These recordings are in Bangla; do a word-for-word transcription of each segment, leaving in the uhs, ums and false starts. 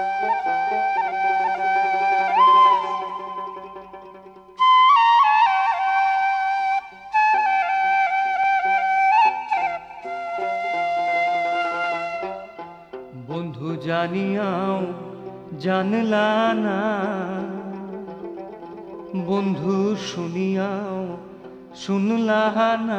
বন্ধু জানিয়াও জানলা না, বন্ধু শুনিয়াও শুনলা না,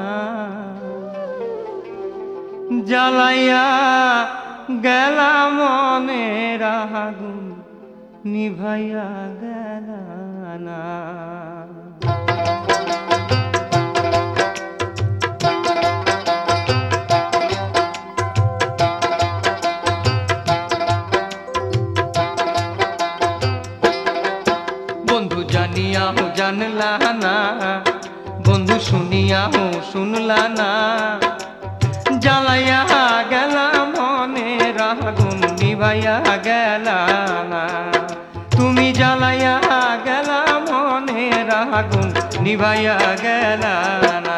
জ্বালাইয়া গেলা মনের আগুন নিভাইয়া গেলা না। বন্ধু জানিয়াও জানলা না, বন্ধু শুনিয়াও শুনলা না, জ্বালাইয়া গেলা মনের আগুন নিভাইয়া গেলা না। তুমি জ্বালাইয়া গেলা মনের আগুন নিভাইয়া গেলা না।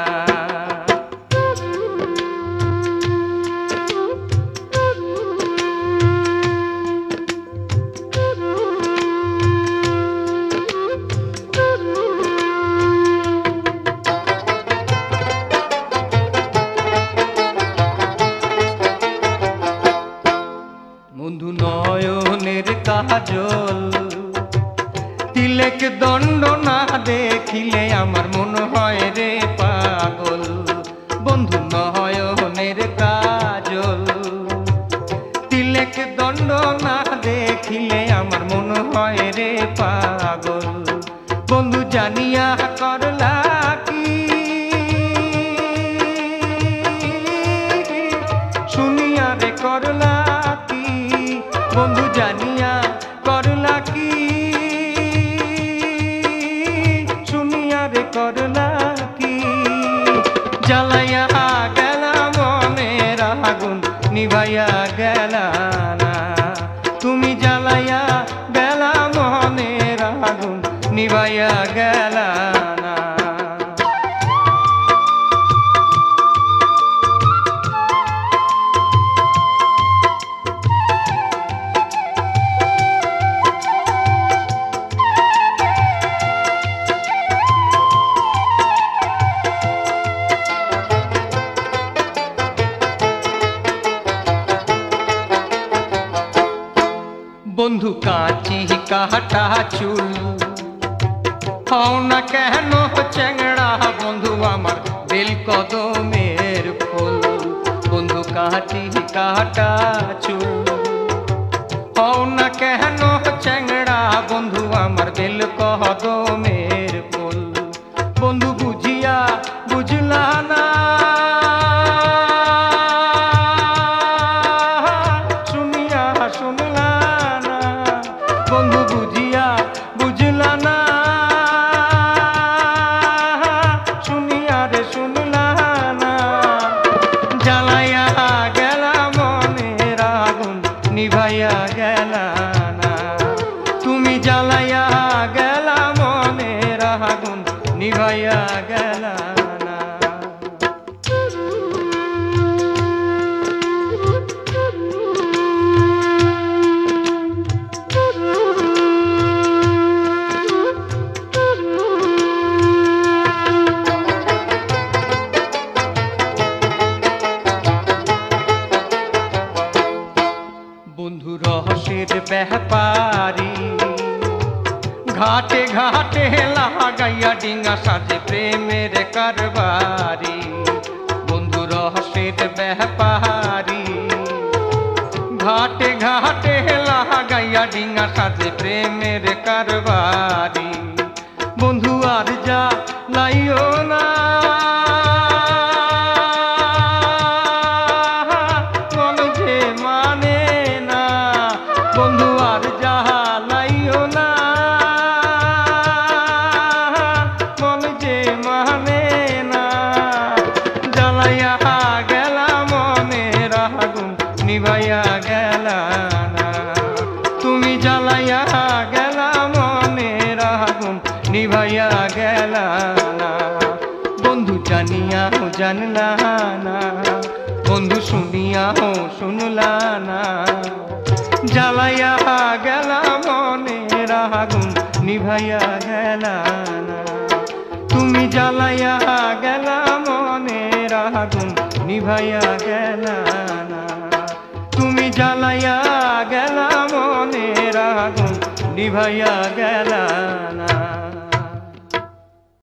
বন্ধু নয়নের কাজল তিলেক দণ্ড না দেখিলে আমার মন হয় রে পাগল। বন্ধু নয়নের কাজল তিলেক দণ্ড না দেখিলে আমার মন হয় রে পাগল। বন্ধু জানিয়া করলা কি, শুনিয়া রে করলা কি, বন্ধু জানিয়া করলা কি, শুনিয়া রে করলা কি, জ্বালাইয়া গেলা মনের আগুন নিভাইয়া গেলা না। তুমি জ্বালাইয়া গেলা মনের আগুন নিভাইয়া গেলা না। বন্ধু কাঁচি কাটা চুল হও না কেন চ্যাংড়া, বন্ধু আমার বেল কদমের ফুল। বন্ধু কাঁচি কাটা চুল হও না কেন চ্যাংড়া, বন্ধু আমার বেল কদমের ফুল। বন্ধু বুঝিয়া বুঝলা না, শুনিয়া শুনলা না, বন্ধু বুঝিয়া বুঝলা না, শুনিয়া রে শুনলা না, জ্বালাইয়া গেলা মনের আগুন নিভাইয়া গেলা না। তুমি জ্বালাইয়া গেলা মনের আগুন নিভাইয়া গেলা না। বন্ধু রহস্যের ব্যাপারী ঘাটে ঘাটে লাগাইয়া ডিঙ্গা সাজে প্রেমের কারবারি। বন্ধু রহস্যের ব্যাপারী ঘাটে ঘাটে লাগাইয়া ডিঙ্গা সাজে প্রেমের কারবারি। বন্ধু আর যা লাইও না, মন যে মানে না, বন্ধু আর যা লাইও না, মন যে মানে না, জ্বালাইয়া গেলা মনের আগুন নিভাইয়া গেলা না। তুমি জ্বালাইয়া গেলা মনের আগুন নিভাইয়া গেলা না। বন্ধু জানিয়াও জানলা না, বন্ধু শুনিয়াও শুনলা না, জ্বালাইয়া গেলা মনের আগুন নিভাইয়া গেলা না। তুমি জ্বালাইয়া গেলা মনের আগুন নিভাইয়া গেলা না। তুমি জ্বালাইয়া গেলা মনের আগুন নিভাইয়া গেলা না।